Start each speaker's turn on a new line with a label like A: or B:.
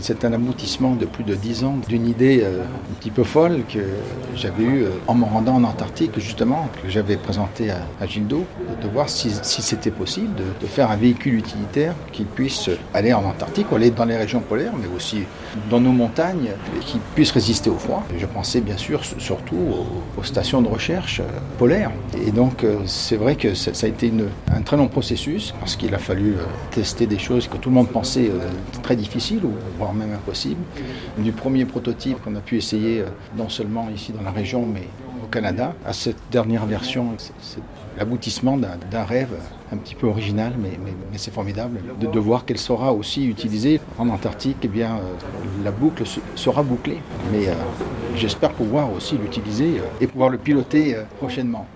A: C'est un aboutissement de plus de 10 ans d'une idée un petit peu folle que j'avais eue en me rendant en Antarctique, justement, que j'avais présenté à Gildo, de voir si c'était possible de faire un véhicule utilitaire qui puisse aller en Antarctique, ou aller dans les régions polaires, mais aussi dans nos montagnes, et qui puisse résister au froid. Je pensais bien sûr surtout aux stations de recherche polaires. Et donc c'est vrai que ça a été un très long processus, parce qu'il a fallu tester des choses que tout le monde pensait très difficiles, ou voire même impossible. Du premier prototype qu'on a pu essayer non seulement ici dans la région, mais au Canada, à cette dernière version, c'est l'aboutissement d'un rêve un petit peu original, mais c'est formidable de voir qu'elle sera aussi utilisée en Antarctique. Eh bien, la boucle sera bouclée, mais j'espère pouvoir aussi l'utiliser et pouvoir le piloter prochainement.